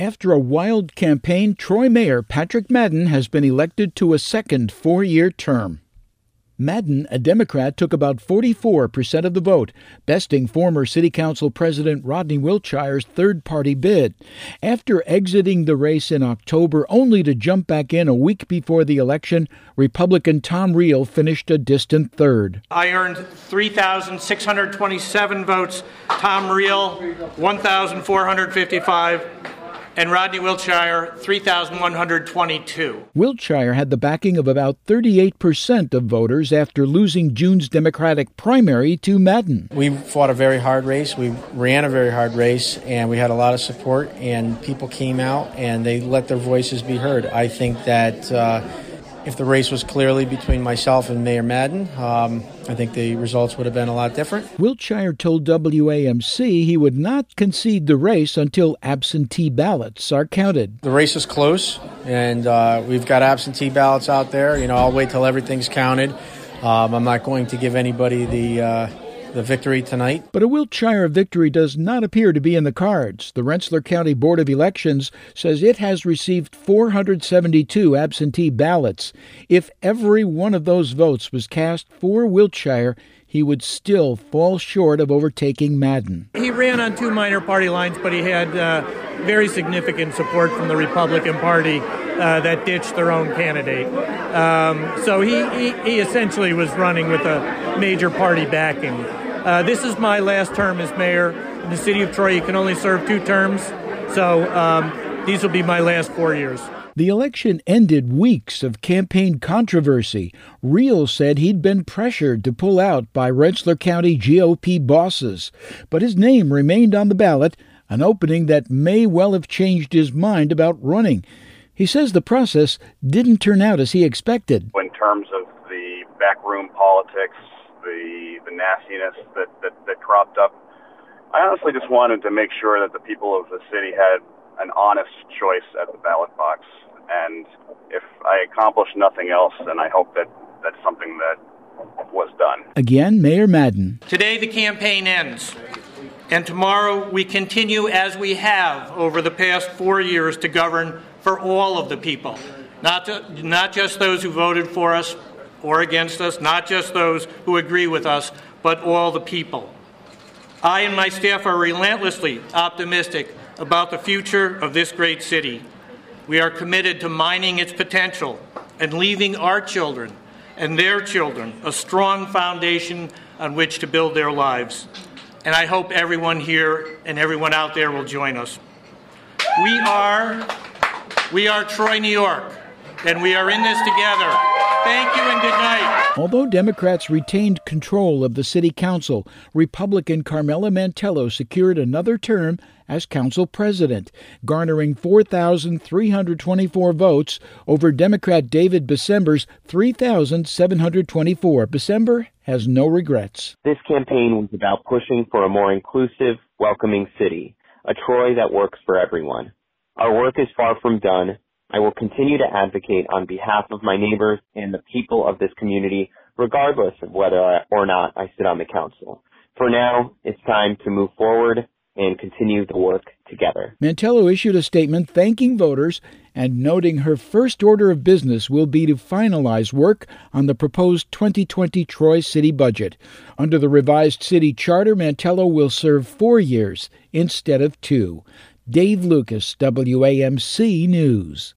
After a wild campaign, Troy Mayor Patrick Madden has been elected to a second four-year term. Madden, a Democrat, took about 44% of the vote, besting former City Council President Rodney Wiltshire's third-party bid. After exiting the race in October only to jump back in a week before the election, Republican Tom Reel finished a distant third. I earned 3,627 votes, Tom Reel 1,455, and Rodney Wiltshire 3,122. Wiltshire had the backing of about 38% of voters after losing June's Democratic primary to Madden. We fought a very hard race. We ran a very hard race, and we had a lot of support, and people came out, and they let their voices be heard. I think that if the race was clearly between myself and Mayor Madden, I think the results would have been a lot different. Wiltshire told WAMC he would not concede the race until absentee ballots are counted. The race is close, and we've got absentee ballots out there. I'll wait till everything's counted. I'm not going to give anybody the victory tonight. But a Wiltshire victory does not appear to be in the cards. The Rensselaer County Board of Elections says it has received 472 absentee ballots. If every one of those votes was cast for Wiltshire, he would still fall short of overtaking Madden. He ran on two minor party lines, but he had very significant support from the Republican Party that ditched their own candidate. So he essentially was running with a major party backing. This is my last term as mayor. In the city of Troy, you can only serve 2 terms, so these will be my last 4 years. The election ended weeks of campaign controversy. Reel said he'd been pressured to pull out by Rensselaer County GOP bosses, but his name remained on the ballot, an opening that may well have changed his mind about running. He says the process didn't turn out as he expected. In terms of the backroom politics, the nastiness that cropped up, I honestly just wanted to make sure that the people of the city had an honest choice at the ballot box. And if I accomplished nothing else, then I hope that that's something that was done. Again, Mayor Madden. Today the campaign ends, and tomorrow we continue as we have over the past 4 years to govern for all of the people, not just those who voted for us or against us, not just those who agree with us, but all the people. I and my staff are relentlessly optimistic about the future of this great city. We are committed to mining its potential and leaving our children and their children a strong foundation on which to build their lives. And I hope everyone here and everyone out there will join us. We are Troy, New York, and we are in this together. Thank you and good night. Although Democrats retained control of the city council, Republican Carmela Mantello secured another term as council president, garnering 4,324 votes over Democrat David Besember's 3,724. Besember has no regrets. This campaign was about pushing for a more inclusive, welcoming city, a Troy that works for everyone. Our work is far from done. I will continue to advocate on behalf of my neighbors and the people of this community, regardless of whether or not I sit on the council. For now, it's time to move forward and continue the work together. Mantello issued a statement thanking voters and noting her first order of business will be to finalize work on the proposed 2020 Troy City budget. Under the revised city charter, Mantello will serve 4 years instead of 2. Dave Lucas, WAMC News.